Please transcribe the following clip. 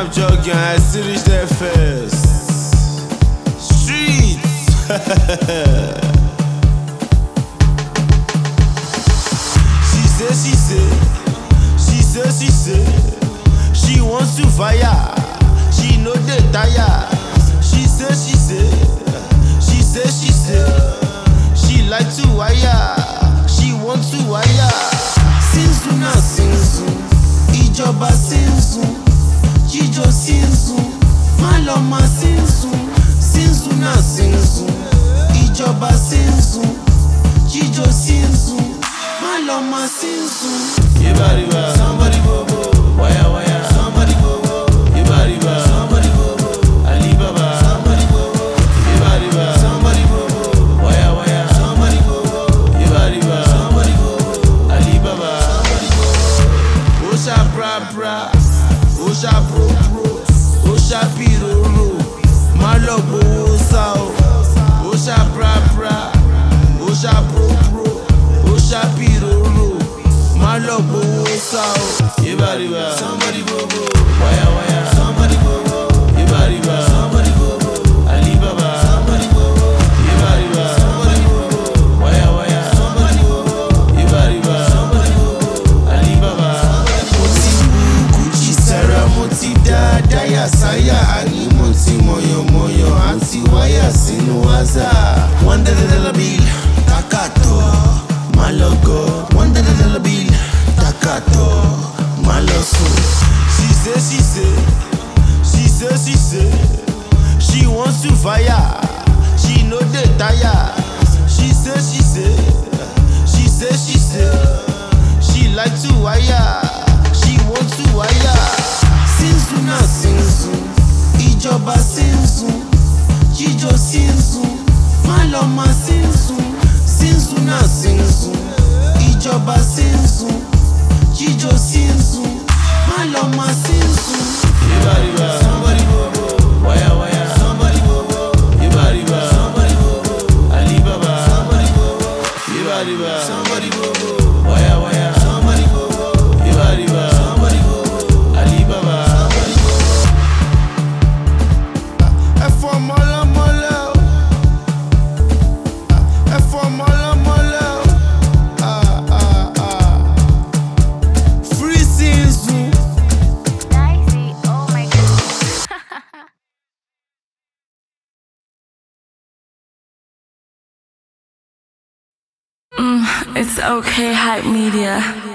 I'm joking, I still reach there first. Streets. She wants to fire. She know they tire. She like to wire. She wants to wire. Sinzu na sinzu, ìjọba sinzu, jíjó sinzu, maloma sinzu. Sinzu na sinzu, ìjọba sinzu, jíjó sinzu, maloma sinzu. Yebariba, somebody bobo, wire wire, somebody bobo. Yebariba, somebody bobo, Alibaba, somebody bobo. Yebariba, somebody bobo, wire wire, somebody bobo. Yebariba, somebody bobo, Alibaba, somebody bobo. Osha bra bra, Osha bro bro, Osha piroro, Malobo sao. Osha bra bra, Osha bro bro, Osha piroro. Malobo sao, Yebariba, somebody bobo, wire wire, somebody bobo, Yebariba, somebody bobo, Alibaba, somebody bobo, Yebariba, somebody bobo, wire wire, somebody bobo, Yebariba, somebody bobo, Alibaba. Moti Gucci Sarah, moti Daya Saya, ani moti moyo moyo, anti wire sinu waza. $1 bill, takato, malogo. $1 bill. Takato, maloso. She she wants to fire. She know they tire. She like to wire. She wants to wire. Sinzu na sinzu, ìjọba sinzu, jíjó sinzu, maloma sinzu. Sinzu na sinzu, ìjọba sinzu, jíjó sinzu, maloma sinzu. Yebariba, somebody bobo, wire wire, somebody bobo. Yebariba, somebody bobo, Alibaba, somebody bobo. Yebariba, somebody bobo, wire wire, somebody bobo. Yebariba, somebody bobo, Alibaba, somebody bobo. For mola mola, for mola mola. It's okay, Hype Media.